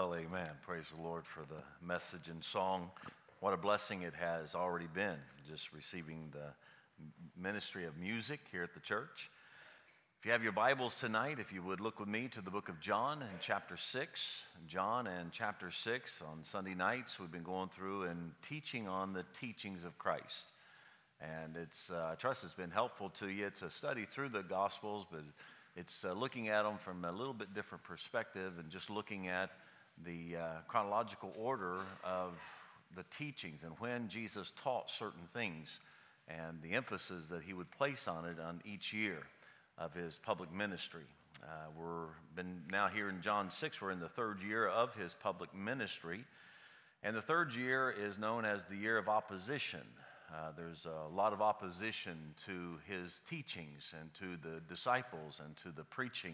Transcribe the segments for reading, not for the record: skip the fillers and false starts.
Well, amen. Praise the Lord for the message and song. What a blessing it has already been, just receiving the ministry of music here at the church. If you have your Bibles tonight, if you would look with me to the book of John and chapter 6. John and chapter 6. On Sunday nights, we've been going through and teaching on the teachings of Christ. And I trust it's been helpful to you. It's a study through the Gospels, but it's looking at them from a little bit different perspective and just looking at the chronological order of the teachings and when Jesus taught certain things and the emphasis that he would place on it on each year of his public ministry. We're been now here in John 6, we're in the third year of his public ministry, and the third year is known as the year of opposition. There's a lot of opposition to his teachings and to the disciples and to the preaching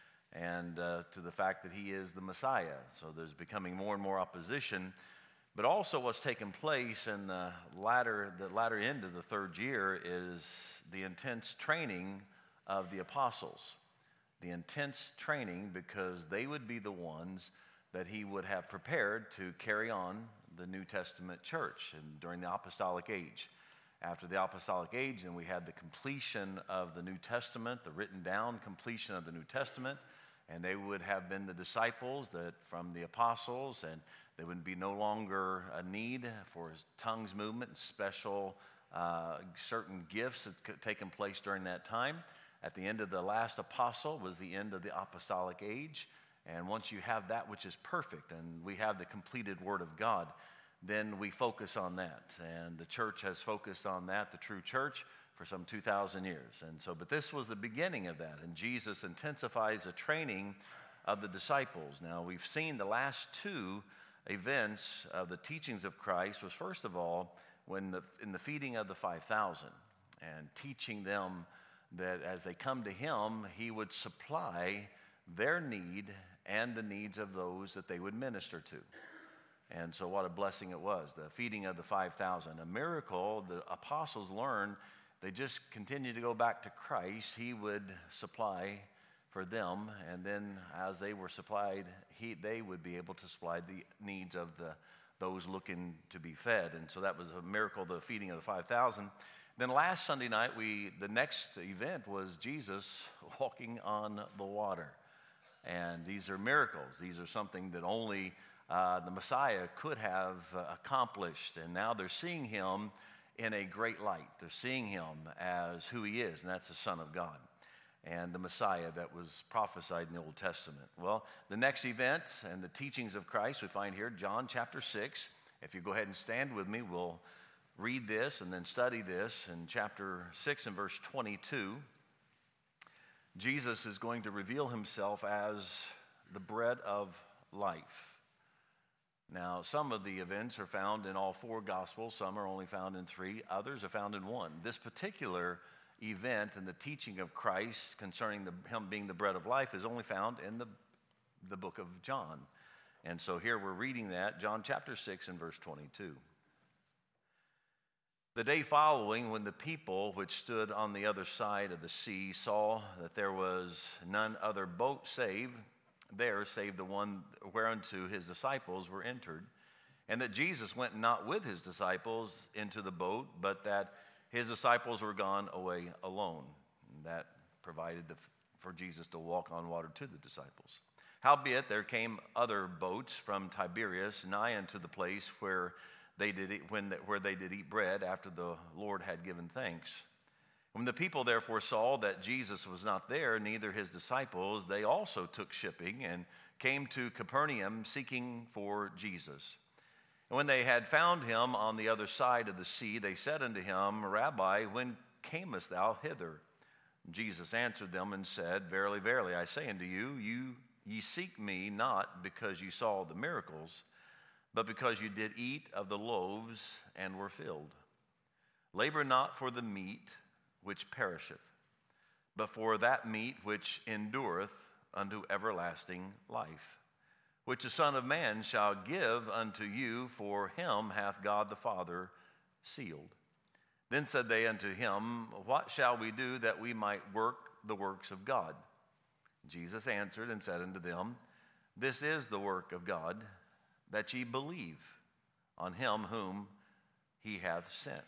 and to the fact that he is the Messiah. So there's becoming more and more opposition. But also what's taken place in the latter end of the third year is the intense training of the apostles. The intense training because they would be the ones that he would have prepared to carry on the New Testament church and during the apostolic age. After the apostolic age, then we had the completion of the New Testament, the written down completion of the New Testament, and they would have been the disciples that from the apostles, and there would be no longer a need for tongues movement and special certain gifts that could taken place during that time. At the end of the last apostle was the end of the apostolic age. And once you have that which is perfect and we have the completed Word of God, then we focus on that. And the church has focused on that, the true church, for some 2,000 years. And so, but this was the beginning of that. And Jesus intensifies the training of the disciples. Now, we've seen the last two events of the teachings of Christ was, first of all, in the feeding of the 5,000 and teaching them that as they come to him, he would supply their need and the needs of those that they would minister to. And so what a blessing it was, the feeding of the 5,000. A miracle the apostles learned, they just continued to go back to Christ. He would supply for them, and then as they were supplied, they would be able to supply the needs of those looking to be fed. And so that was a miracle, the feeding of the 5,000. Then last Sunday night, the next event was Jesus walking on the water. And these are miracles. These are something that only the Messiah could have accomplished. And now they're seeing him in a great light. They're seeing him as who he is, and that's the Son of God and the Messiah that was prophesied in the Old Testament. Well, the next event and the teachings of Christ we find here, John chapter 6. If you go ahead and stand with me, we'll read this and then study this in chapter 6 and verse 22. Jesus is going to reveal himself as the bread of life. Now, some of the events are found in all four Gospels. Some are only found in three. Others are found in one. This particular event and the teaching of Christ concerning him being the bread of life is only found in the book of John. And so here we're reading that, John chapter 6 and verse 22. The day following, when the people which stood on the other side of the sea saw that there was none other boat save the one whereunto his disciples were entered, and that Jesus went not with his disciples into the boat, but that his disciples were gone away alone. And that provided for Jesus to walk on water to the disciples. Howbeit there came other boats from Tiberias nigh unto the place where they did eat bread after the Lord had given thanks. When the people therefore saw that Jesus was not there, neither his disciples, they also took shipping and came to Capernaum seeking for Jesus. And when they had found him on the other side of the sea, they said unto him, Rabbi, when camest thou hither? Jesus answered them and said, Verily, verily, I say unto you, ye seek me not because you saw the miracles, but because you did eat of the loaves and were filled. Labor not for the meat which perisheth, but for that meat which endureth unto everlasting life, which the Son of Man shall give unto you, for him hath God the Father sealed. Then said they unto him, What shall we do that we might work the works of God? Jesus answered and said unto them, This is the work of God, that ye believe on him whom he hath sent.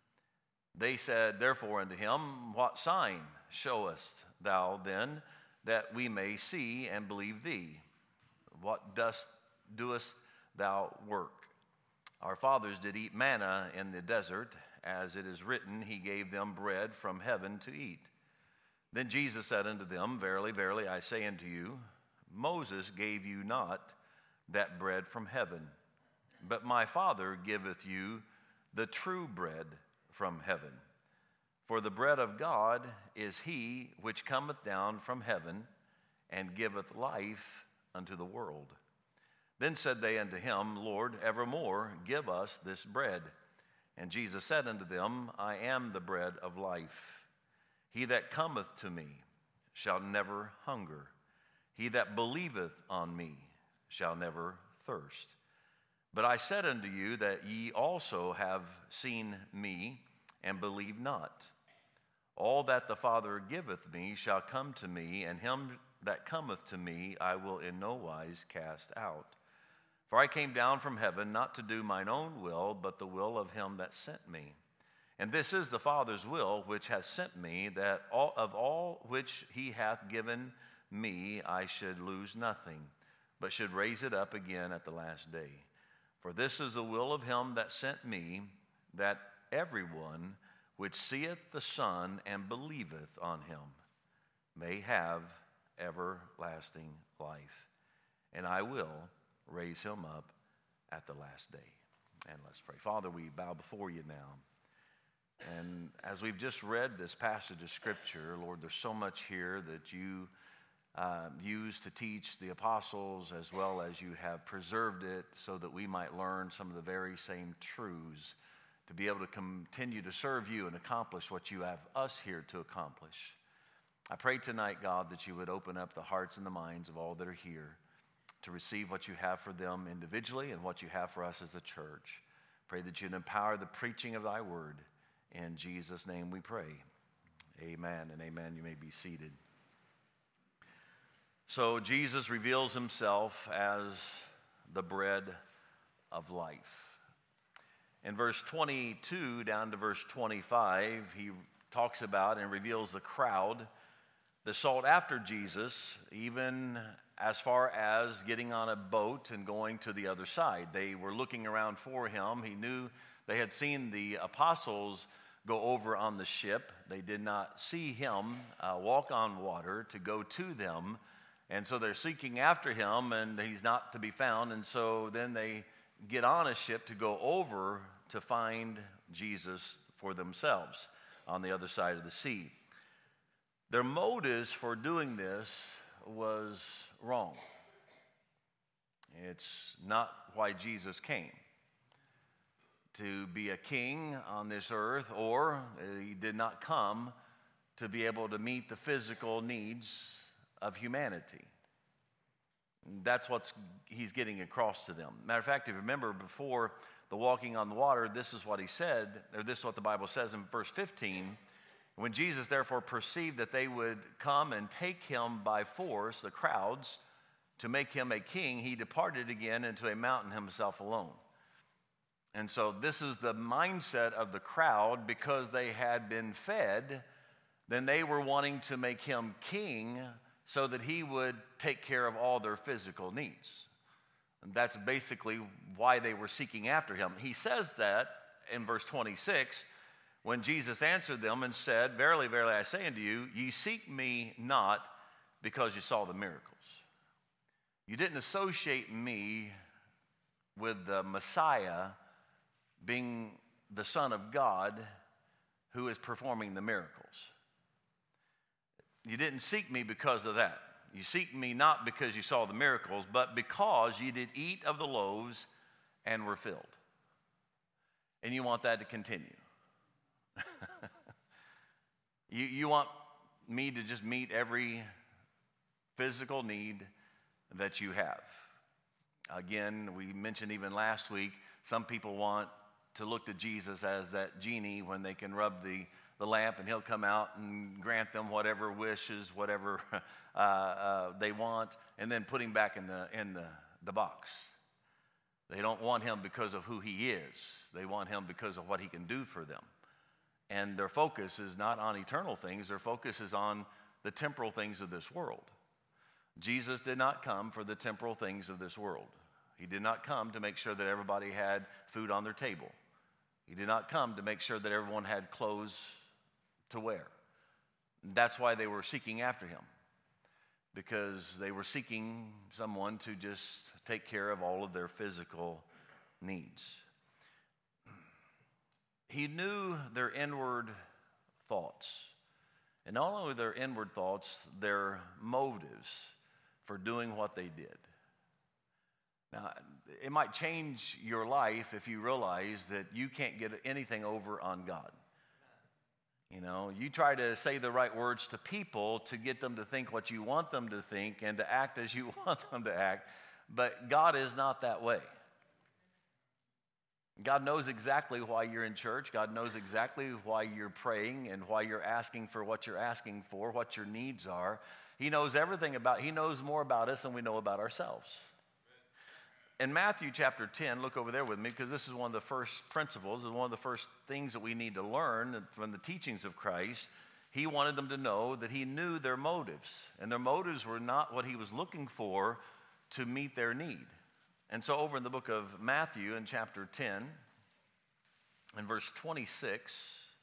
They said therefore unto him, What sign showest thou then, that we may see and believe thee? What doest thou work? Our fathers did eat manna in the desert, as it is written, He gave them bread from heaven to eat. Then Jesus said unto them, Verily, verily, I say unto you, Moses gave you not that bread from heaven, but my Father giveth you the true bread from heaven. For the bread of God is he which cometh down from heaven, and giveth life unto the world. Then said they unto him, Lord, evermore give us this bread. And Jesus said unto them, I am the bread of life. He that cometh to me shall never hunger. He that believeth on me shall never thirst. But I said unto you that ye also have seen me, and believe not. All that the Father giveth me shall come to me, and him that cometh to me I will in no wise cast out. For I came down from heaven not to do mine own will, but the will of him that sent me. And this is the Father's will which hath sent me, that of all which he hath given me I should lose nothing, but should raise it up again at the last day. For this is the will of him that sent me, that everyone which seeth the Son and believeth on him may have everlasting life. And I will raise him up at the last day. And let's pray. Father, we bow before you now. And as we've just read this passage of Scripture, Lord, there's so much here that you used to teach the apostles, as well as you have preserved it so that we might learn some of the very same truths to be able to continue to serve you and accomplish what you have us here to accomplish. I pray tonight, God, that you would open up the hearts and the minds of all that are here to receive what you have for them individually and what you have for us as a church. Pray that you'd empower the preaching of thy word. In Jesus' name we pray. Amen and amen. You may be seated. So Jesus reveals himself as the bread of life. In verse 22 down to verse 25, he talks about and reveals the crowd that sought after Jesus, even as far as getting on a boat and going to the other side. They were looking around for him. He knew they had seen the apostles go over on the ship. They did not see him walk on water to go to them. And so they're seeking after him, and he's not to be found. And so then they get on a ship to go over to find Jesus for themselves on the other side of the sea. Their motives for doing this was wrong. It's not why Jesus came, to be a king on this earth, or he did not come to be able to meet the physical needs of humanity. That's what he's getting across to them. Matter of fact, if you remember before the walking on the water, this is what he said, or this is what the Bible says in verse 15. When Jesus therefore perceived that they would come and take him by force, the crowds, to make him a king, he departed again into a mountain himself alone. And so this is the mindset of the crowd. Because they had been fed, then they were wanting to make him king so that he would take care of all their physical needs. And that's basically why they were seeking after him. He says that in verse 26, when Jesus answered them and said, Verily, verily, I say unto you, ye seek me not because you saw the miracles. You didn't associate me with the Messiah being the Son of God who is performing the miracles. You didn't seek me because of that. You seek me not because you saw the miracles, but because you did eat of the loaves and were filled. And you want that to continue. You want me to just meet every physical need that you have. Again, we mentioned even last week, some people want to look to Jesus as that genie when they can rub the the lamp, and he'll come out and grant them whatever wishes, whatever they want, and then put him back in the box. They don't want him because of who he is. They want him because of what he can do for them. And their focus is not on eternal things. Their focus is on the temporal things of this world. Jesus did not come for the temporal things of this world. He did not come to make sure that everybody had food on their table. He did not come to make sure that everyone had clothes to wear. That's why they were seeking after him, because they were seeking someone to just take care of all of their physical needs. He knew their inward thoughts, and not only their inward thoughts, their motives for doing what they did. Now, it might change your life if you realize that you can't get anything over on God. You know, you try to say the right words to people to get them to think what you want them to think and to act as you want them to act, but God is not that way. God knows exactly why you're in church. God knows exactly why you're praying and why you're asking for what you're asking for, what your needs are. He knows everything He knows more about us than we know about ourselves. In Matthew chapter 10, look over there with me, because this is one of the first principles and one of the first things that we need to learn from the teachings of Christ. He wanted them to know that he knew their motives, and their motives were not what he was looking for to meet their need. And so over in the book of Matthew in chapter 10, in verse 26,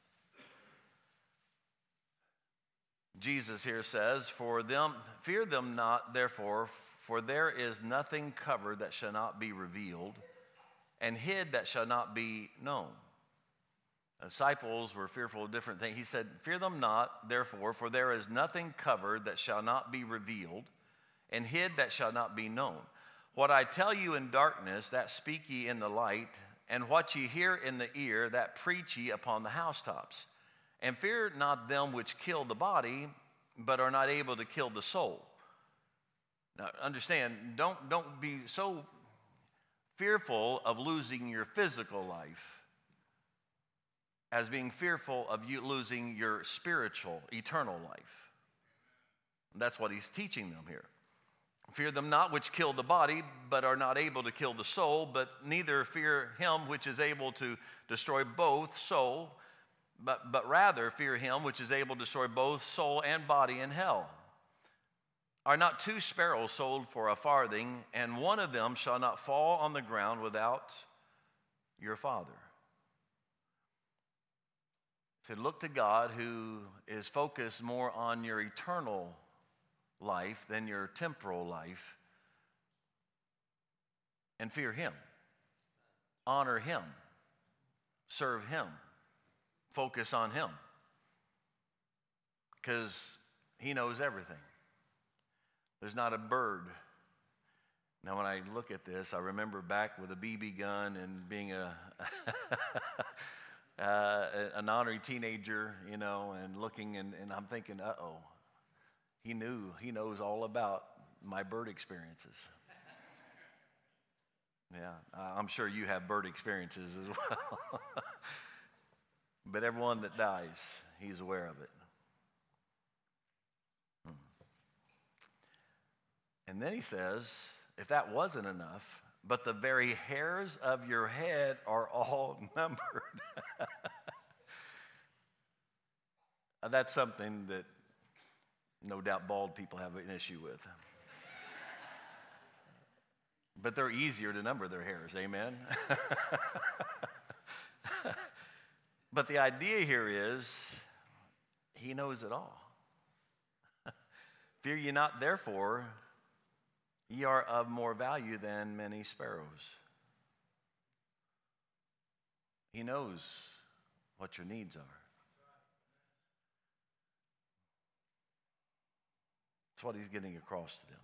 Jesus here says, fear them not, therefore, for there is nothing covered that shall not be revealed, and hid that shall not be known. The disciples were fearful of different things. He said, fear them not, therefore, for there is nothing covered that shall not be revealed, and hid that shall not be known. What I tell you in darkness, that speak ye in the light, and what ye hear in the ear, that preach ye upon the housetops. And fear not them which kill the body, but are not able to kill the soul. Now, understand, don't be so fearful of losing your physical life as being fearful of you losing your spiritual, eternal life. That's what he's teaching them here. Fear them not which kill the body, but are not able to kill the soul, but neither fear him which is able to destroy both soul, but rather fear him which is able to destroy both soul and body in hell. Are not 2 sparrows sold for a farthing, and one of them shall not fall on the ground without your Father? He said, look to God, who is focused more on your eternal life than your temporal life, and fear him, honor him, serve him, focus on him, because he knows everything. There's not a bird. Now, when I look at this, I remember back with a BB gun and being an honorary teenager, you know, and looking, and I'm thinking, uh-oh, he knows all about my bird experiences. Yeah, I'm sure you have bird experiences as well. But everyone that dies, he's aware of it. And then he says, if that wasn't enough, but the very hairs of your head are all numbered. That's something that no doubt bald people have an issue with. But they're easier to number their hairs, amen? But the idea here is, he knows it all. Fear ye not, therefore, ye are of more value than many sparrows. He knows what your needs are. That's what he's getting across to them.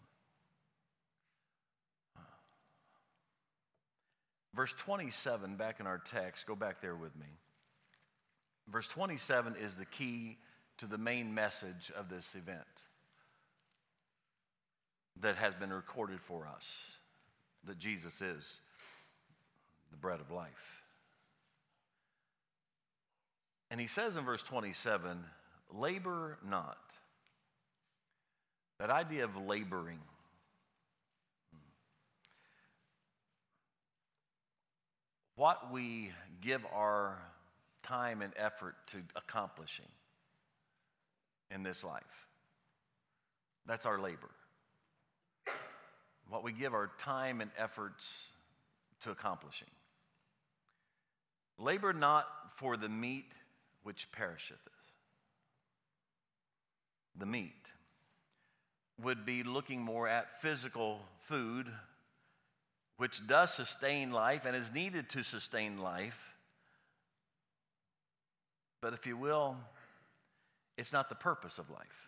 Verse 27, back in our text, go back there with me. Verse 27 is the key to the main message of this event that has been recorded for us, that Jesus is the bread of life. And he says in verse 27, labor not. That idea of laboring. What we give our time and effort to accomplishing in this life. That's our labor. What we give our time and efforts to accomplishing. Labor not for the meat which perisheth. The meat would be looking more at physical food, which does sustain life and is needed to sustain life. But if you will, it's not the purpose of life.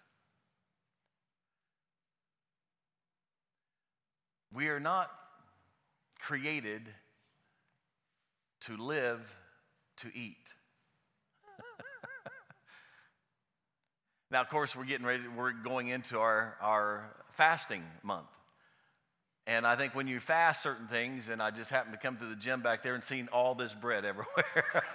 We are not created to live to eat. Now, of course, we're going into our fasting month. And I think when you fast certain things, and I just happened to come to the gym back there and seen all this bread everywhere.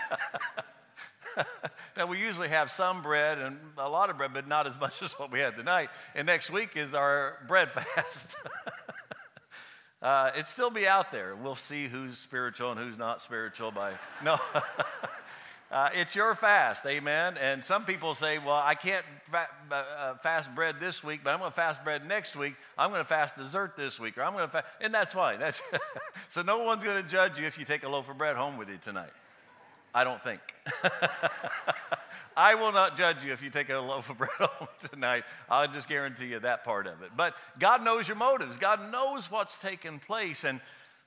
Now, we usually have some bread and a lot of bread, but not as much as what we had tonight. And next week is our bread fast. It'll still be out there. We'll see who's spiritual and who's not spiritual no. It's your fast, amen? And some people say, well, I can't fast bread this week, but I'm going to fast bread next week. I'm going to fast dessert this week, or I'm going to fast, and that's fine. So no one's going to judge you if you take a loaf of bread home with you tonight. I don't think. I will not judge you if you take a loaf of bread home tonight. I'll just guarantee you that part of it. But God knows your motives. God knows what's taking place. And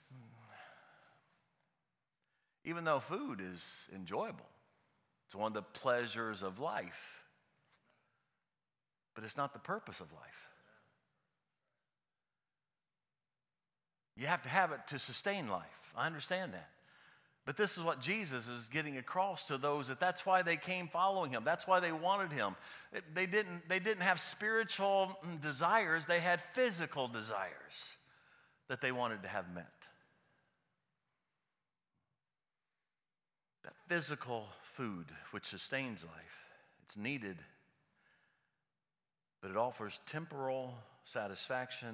even though food is enjoyable, it's one of the pleasures of life, but it's not the purpose of life. You have to have it to sustain life. I understand that. But this is what Jesus is getting across to those that's why they came following him. That's why they wanted him. They didn't have spiritual desires. They had physical desires that they wanted to have met. That physical food which sustains life. It's needed, but it offers temporal satisfaction,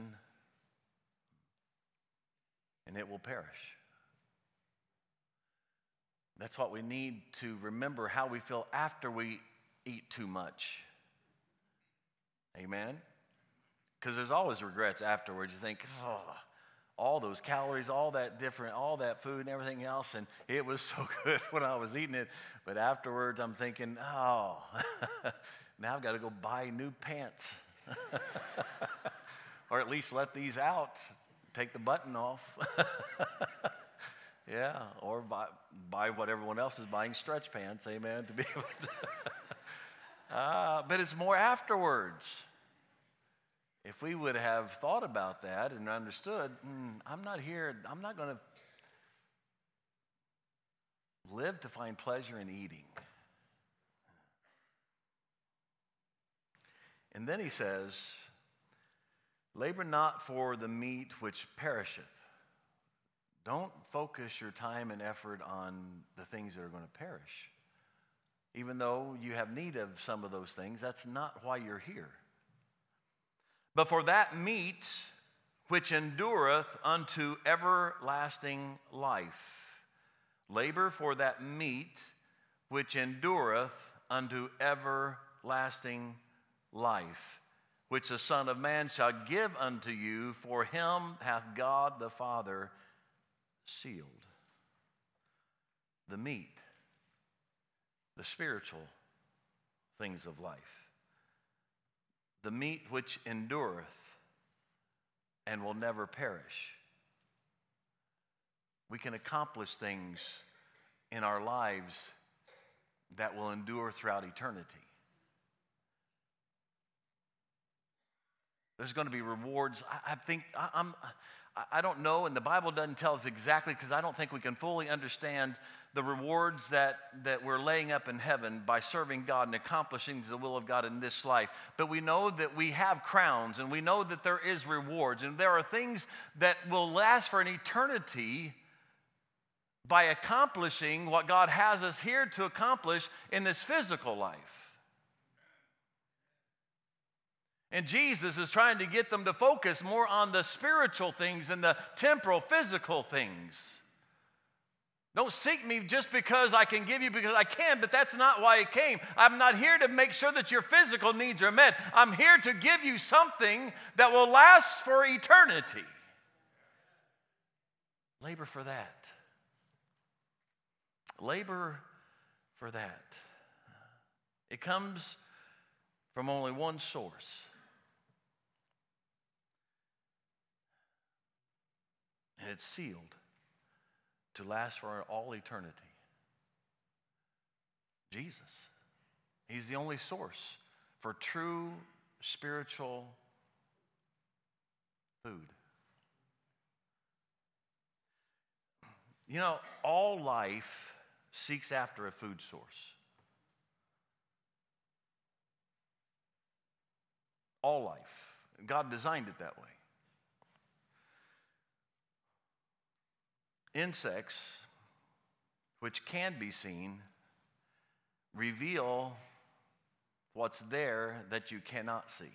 and it will perish. That's what we need to remember, how we feel after we eat too much. Amen? Because there's always regrets afterwards. You think, oh, all those calories, all that food and everything else, and it was so good when I was eating it. But afterwards, I'm thinking, oh, now I've got to go buy new pants. Or at least let these out, take the button off. Yeah, or buy what everyone else is buying, stretch pants, amen, to be able to. But it's more afterwards. If we would have thought about that and understood, I'm not going to live to find pleasure in eating. And then he says, labor not for the meat which perisheth. Don't focus your time and effort on the things that are going to perish. Even though you have need of some of those things, that's not why you're here. But for that meat which endureth unto everlasting life. Labor for that meat which endureth unto everlasting life, which the Son of Man shall give unto you, for him hath God the Father sealed. The meat, the spiritual things of life. The meat which endureth and will never perish. We can accomplish things in our lives that will endure throughout eternity. There's going to be rewards. I don't know, and the Bible doesn't tell us exactly, because I don't think we can fully understand the rewards that we're laying up in heaven by serving God and accomplishing the will of God in this life. But we know that we have crowns, and we know that there is rewards, and there are things that will last for an eternity by accomplishing what God has us here to accomplish in this physical life. And Jesus is trying to get them to focus more on the spiritual things and the temporal, physical things. Don't seek me just because I can give you because I can, but that's not why I came. I'm not here to make sure that your physical needs are met. I'm here to give you something that will last for eternity. Labor for that. Labor for that. It comes from only one source. And it's sealed to last for all eternity. Jesus. He's the only source for true spiritual food. You know, all life seeks after a food source. All life. God designed it that way. Insects, which can be seen, reveal what's there that you cannot see.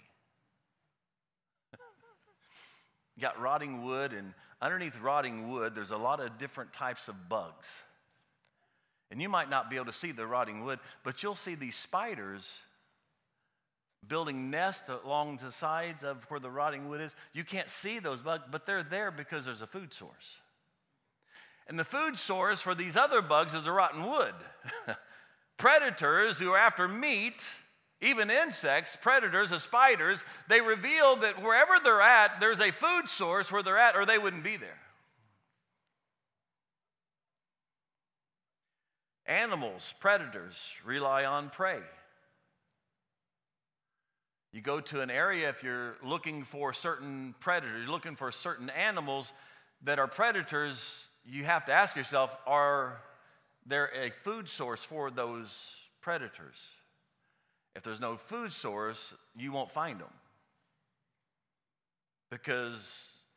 You got rotting wood, and underneath rotting wood, there's a lot of different types of bugs. And you might not be able to see the rotting wood, but you'll see these spiders building nests along the sides of where the rotting wood is. You can't see those bugs, but they're there because there's a food source. And the food source for these other bugs is a rotten wood. Predators who are after meat, even insects, predators, the spiders, they reveal that wherever they're at, there's a food source where they're at, or they wouldn't be there. Animals, predators, rely on prey. You go to an area, if you're looking for certain predators, you're looking for certain animals that are predators, you have to ask yourself, are there a food source for those predators? If there's no food source, you won't find them. Because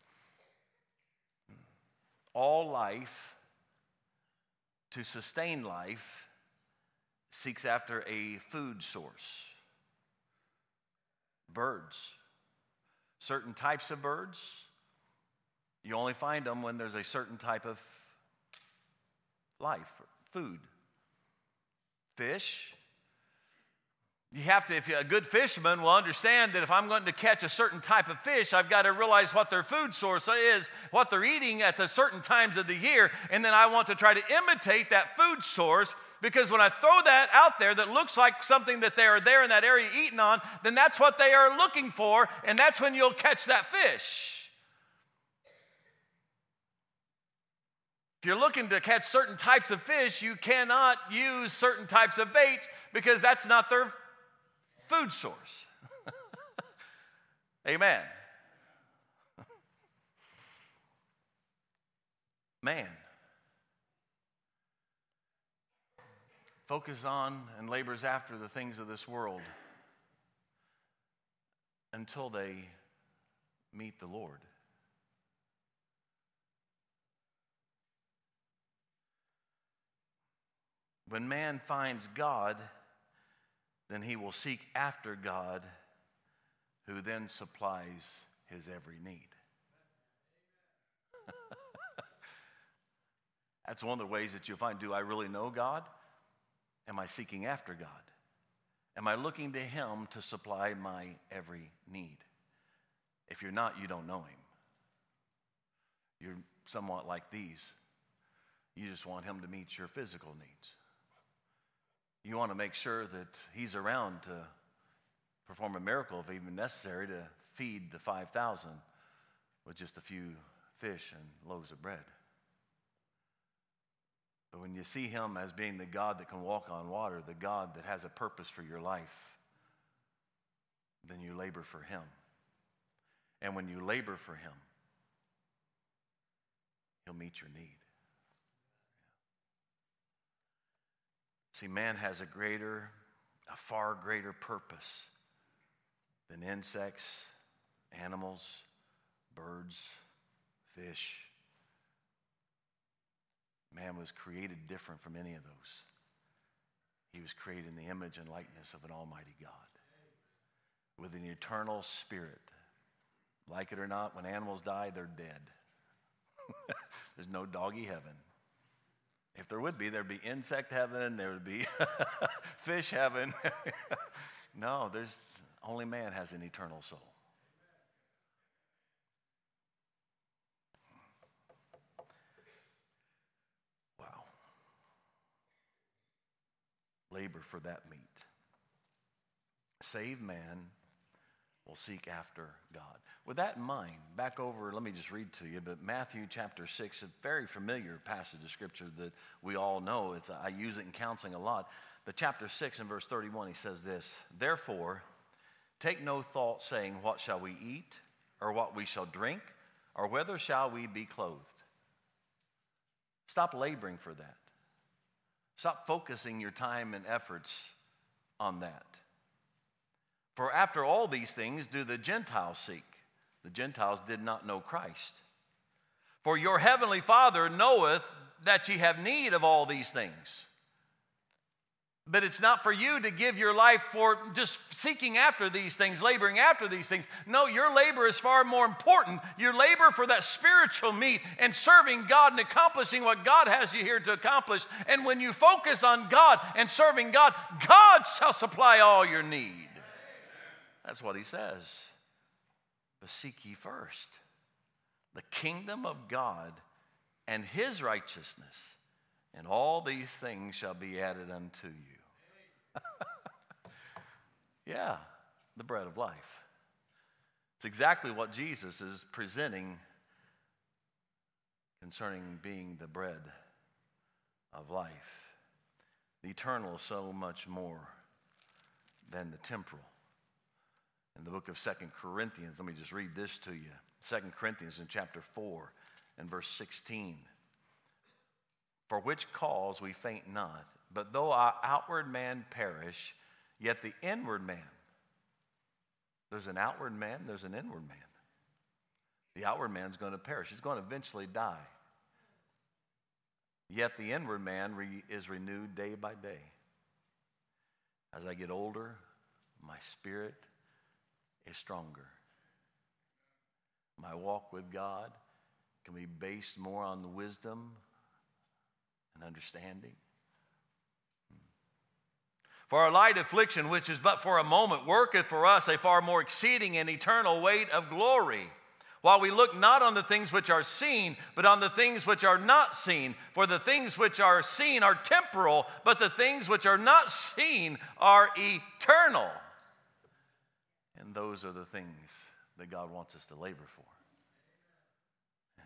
all life, to sustain life, seeks after a food source. Birds. Certain types of birds, you only find them when there's a certain type of life, food. Fish. You have to, if you're a good fisherman will understand that if I'm going to catch a certain type of fish, I've got to realize what their food source is, what they're eating at the certain times of the year, and then I want to try to imitate that food source, because when I throw that out there that looks like something that they are there in that area eating on, then that's what they are looking for, and that's when you'll catch that fish. If you're looking to catch certain types of fish, you cannot use certain types of bait because that's not their food source. Amen. Man. Focus on and labors after the things of this world until they meet the Lord. When man finds God, then he will seek after God, who then supplies his every need. That's one of the ways that you'll find, do I really know God? Am I seeking after God? Am I looking to him to supply my every need? If you're not, you don't know him. You're somewhat like these. You just want him to meet your physical needs. You want to make sure that he's around to perform a miracle, if even necessary, to feed the 5,000 with just a few fish and loaves of bread. But when you see him as being the God that can walk on water, the God that has a purpose for your life, then you labor for him. And when you labor for him, he'll meet your need. See, man has a far greater purpose than insects, animals, birds, fish. Man was created different from any of those. He was created in the image and likeness of an almighty God with an eternal spirit. Like it or not, when animals die, they're dead. There's no doggy heaven. If there would be, there'd be insect heaven, there would be fish heaven. No, only man has an eternal soul. Wow. Labor for that meat. Saved man will seek after God. With that in mind, back over, let me just read to you, but Matthew chapter 6, a very familiar passage of Scripture that we all know. I use it in counseling a lot. But chapter 6 and verse 31, he says this, "Therefore, take no thought saying, what shall we eat, or what we shall drink, or whether shall we be clothed?" Stop laboring for that. Stop focusing your time and efforts on that. For after all these things do the Gentiles seek. The Gentiles did not know Christ. For your heavenly Father knoweth that ye have need of all these things. But it's not for you to give your life for just seeking after these things, laboring after these things. No, your labor is far more important. Your labor for that spiritual meat and serving God and accomplishing what God has you here to accomplish. And when you focus on God and serving God, God shall supply all your need. That's what he says. But seek ye first the kingdom of God and his righteousness, and all these things shall be added unto you. Yeah, the bread of life. It's exactly what Jesus is presenting concerning being the bread of life. The eternal is so much more than the temporal. In the book of 2 Corinthians, let me just read this to you. 2 Corinthians in chapter 4 and verse 16. "For which cause we faint not, but though our outward man perish, yet the inward man," there's an outward man, there's an inward man. The outward man's going to perish. He's going to eventually die. Yet the inward man is renewed day by day. As I get older, my spirit is stronger. My walk with God can be based more on the wisdom and understanding. "For our light affliction, which is but for a moment, worketh for us a far more exceeding and eternal weight of glory. While we look not on the things which are seen, but on the things which are not seen. For the things which are seen are temporal, but the things which are not seen are eternal." And those are the things that God wants us to labor for. Yeah.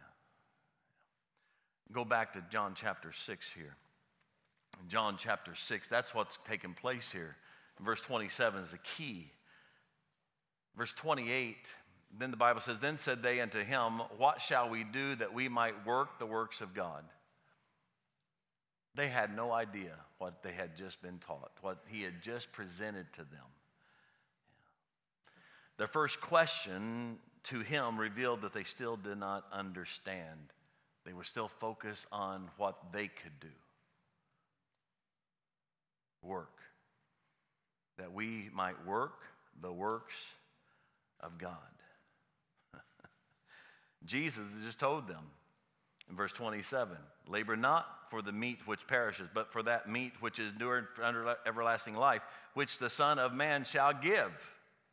Go back to John chapter 6 here. In John chapter 6, that's what's taking place here. Verse 27 is the key. Verse 28, then the Bible says, "Then said they unto him, what shall we do that we might work the works of God?" They had no idea what they had just been taught, what he had just presented to them. Their first question to him revealed that they still did not understand. They were still focused on what they could do. Work. That we might work the works of God. Jesus just told them in verse 27, "Labor not for the meat which perishes, but for that meat which is endured under everlasting life, which the Son of Man shall give."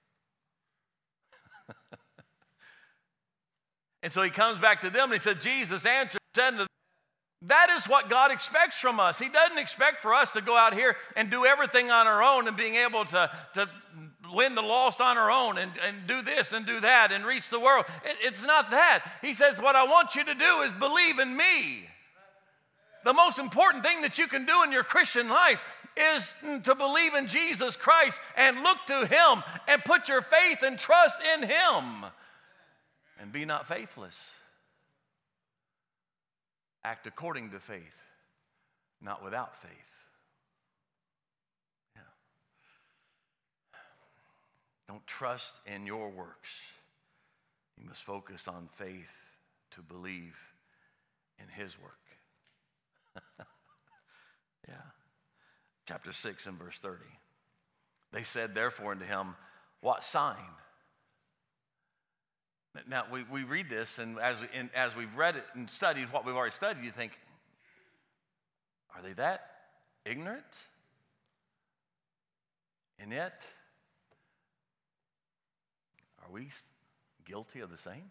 And so he comes back to them and he said, Jesus answered, said to them, that is what God expects from us. He doesn't expect for us to go out here and do everything on our own and being able to win the lost on our own and do this and do that and reach the world. It's not that. He says, what I want you to do is believe in me. The most important thing that you can do in your Christian life is to believe in Jesus Christ and look to him and put your faith and trust in him. And be not faithless. Act according to faith, not without faith. Yeah. Don't trust in your works. You must focus on faith to believe in his work. chapter 6 and verse 30. They said, therefore, unto him, what sign? Now, we read this, and as we've read it and studied what we've already studied, you think, are they that ignorant? And yet, are we guilty of the same?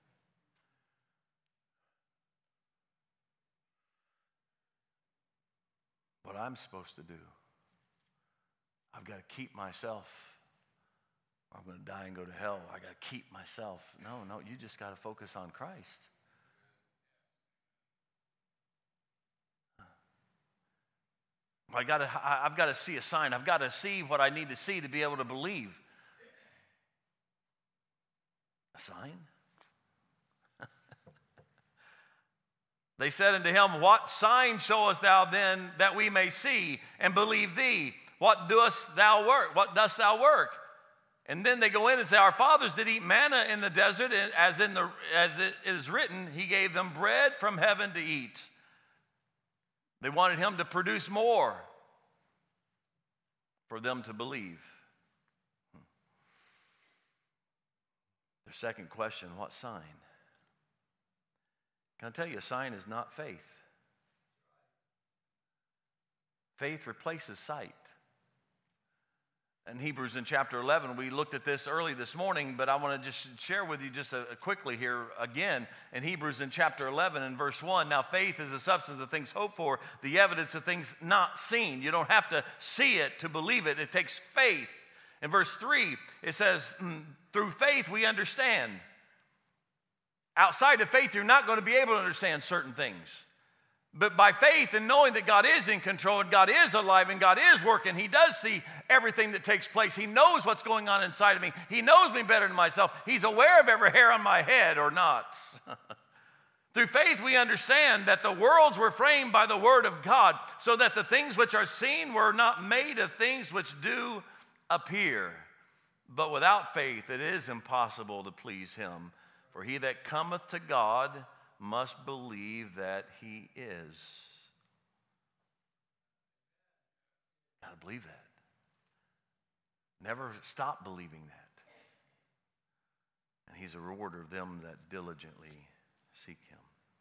What I'm supposed to do, I've got to keep myself, or I'm going to die and go to hell. I got to keep myself. No, you just got to focus on Christ. I've got to see a sign. I've got to see what I need to see to be able to believe. A sign? They said unto him, what sign showest thou then that we may see and believe thee? What dost thou work? What dost thou work? And then they go in and say, our fathers did eat manna in the desert, and as it is written, he gave them bread from heaven to eat. They wanted him to produce more for them to believe. Their second question, what sign? Can I tell you, a sign is not faith. Faith replaces sight. In Hebrews in chapter 11, we looked at this early this morning, but I want to just share with you just quickly here again. In Hebrews in chapter 11 and verse 1, now faith is the substance of things hoped for, the evidence of things not seen. You don't have to see it to believe it. It takes faith. In verse 3, it says, through faith we understand. Outside of faith, you're not going to be able to understand certain things. But by faith and knowing that God is in control and God is alive and God is working, he does see everything that takes place. He knows what's going on inside of me. He knows me better than myself. He's aware of every hair on my head or not. Through faith, we understand that the worlds were framed by the word of God, so that the things which are seen were not made of things which do appear. But without faith, it is impossible to please him. For he that cometh to God must believe that he is. Got to believe that. Never stop believing that. And he's a rewarder of them that diligently seek him.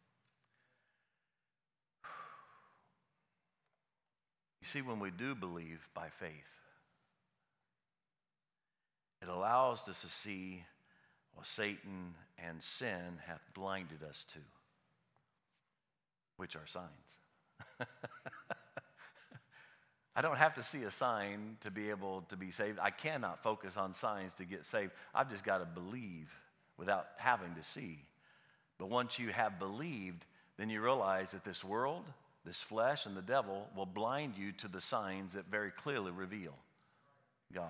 You see, when we do believe by faith, it allows us to see what Satan and sin hath blinded us to, which are signs. I don't have to see a sign to be able to be saved. I cannot focus on signs to get saved. I've just got to believe without having to see. But once you have believed, then you realize that this world, this flesh, and the devil will blind you to the signs that very clearly reveal God.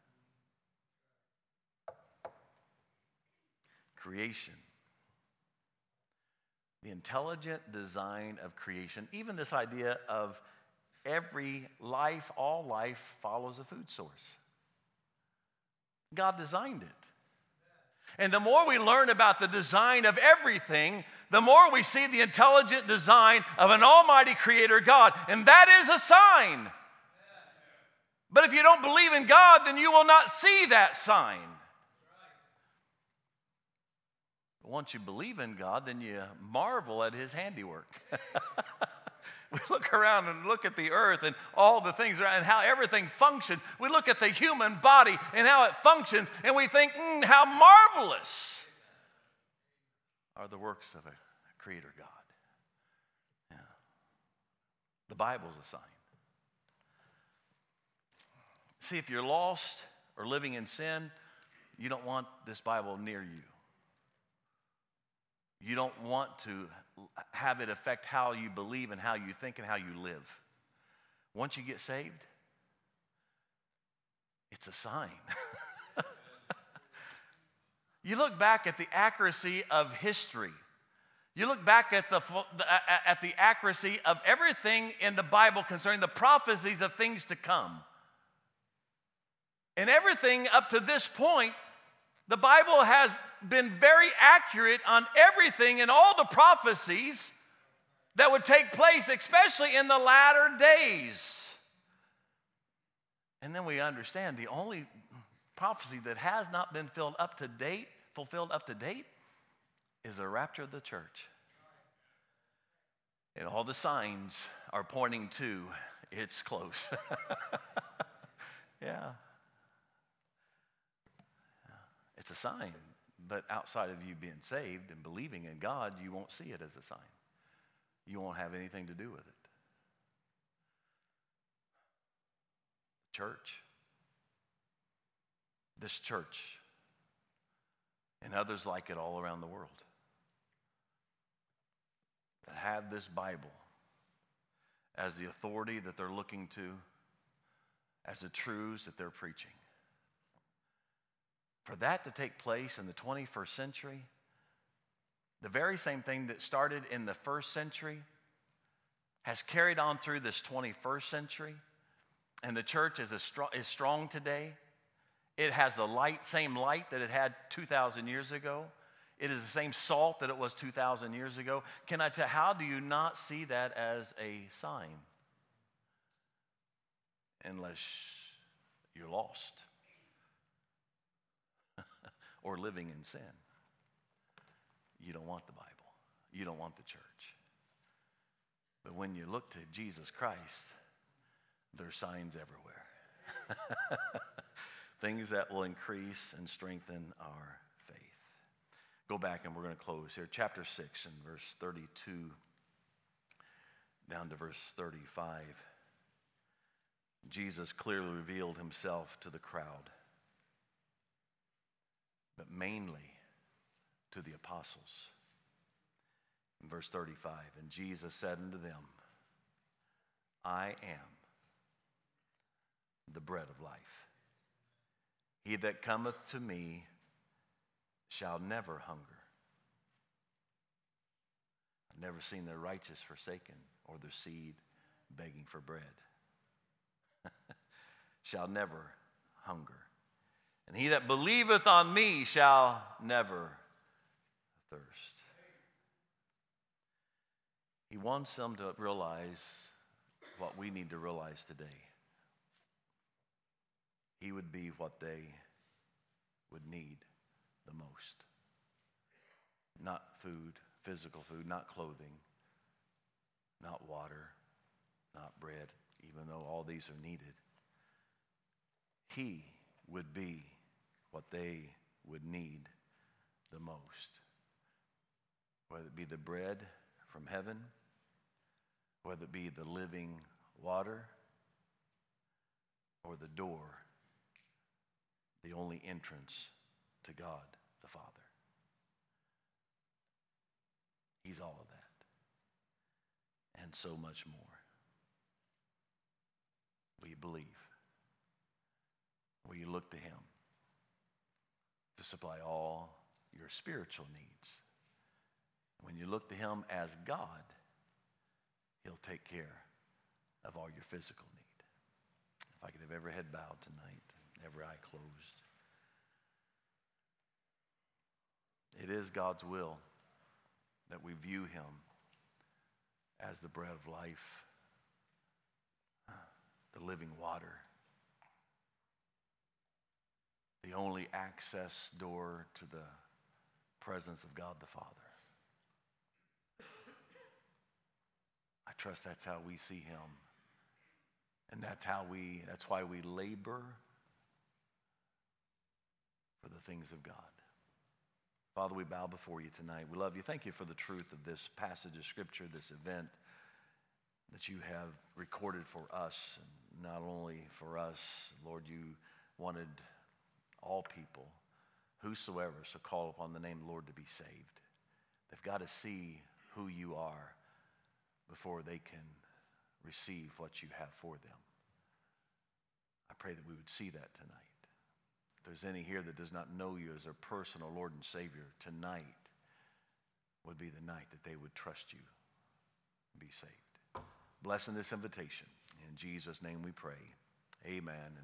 Creation. The intelligent design of creation, even this idea of every life, all life follows a food source. God designed it. And the more we learn about the design of everything, the more we see the intelligent design of an almighty creator God. And that is a sign. But if you don't believe in God, then you will not see that sign. Once you believe in God, then you marvel at his handiwork. We look around and look at the earth and all the things around and how everything functions. We look at the human body and how it functions, and we think, how marvelous are the works of a creator God. Yeah. The Bible's a sign. See, if you're lost or living in sin, you don't want this Bible near you. You don't want to have it affect how you believe and how you think and how you live. Once you get saved, it's a sign. You look back at the accuracy of history. You look back at the accuracy of everything in the Bible concerning the prophecies of things to come. And everything up to this point, the Bible has been very accurate on everything and all the prophecies that would take place, especially in the latter days. And then we understand the only prophecy that has not been fulfilled up to date, is the rapture of the church. And all the signs are pointing to it's close. Yeah. It's a sign, but outside of you being saved and believing in God, you won't see it as a sign. You won't have anything to do with it. Church, this church, and others like it all around the world that have this Bible as the authority that they're looking to, as the truths that they're preaching. For that to take place in the 21st century, the very same thing that started in the first century has carried on through this 21st century, and the church is strong today. It has the same light that it had 2,000 years ago. It is the same salt that it was 2,000 years ago. Can I tell, how do you not see that as a sign? Unless you're lost or living in sin. You don't want the Bible. You don't want the church. But when you look to Jesus Christ, there's signs everywhere. Things that will increase and strengthen our faith. Go back and we're going to close here. Chapter 6 and verse 32 down to verse 35. Jesus clearly revealed himself to the crowd, but mainly to the apostles. In verse 35, and Jesus said unto them, I am the bread of life. He that cometh to me shall never hunger. I've never seen the righteous forsaken or their seed begging for bread. Shall never hunger. And he that believeth on me shall never thirst. He wants them to realize what we need to realize today. He would be what they would need the most. Not food, physical food, not clothing, not water, not bread, even though all these are needed. He would be what they would need the most. Whether it be the bread from heaven, whether it be the living water, or the door, the only entrance to God the Father. He's all of that and so much more. Will you believe? Will you look to him to supply all your spiritual needs? When you look to him as God, he'll take care of all your physical need. If I could have every head bowed tonight, every eye closed. It is God's will that we view him as the bread of life, the living water, the only access door to the presence of God the Father. I trust that's how we see him. And that's why we labor for the things of God. Father, we bow before you tonight. We love you. Thank you for the truth of this passage of Scripture, this event that you have recorded for us. And not only for us, Lord, you wanted all people, whosoever, so call upon the name of the Lord to be saved. They've got to see who you are before they can receive what you have for them. I pray that we would see that tonight. If there's any here that does not know you as their personal Lord and Savior, tonight would be the night that they would trust you and be saved. Bless in this invitation. In Jesus' name we pray. Amen.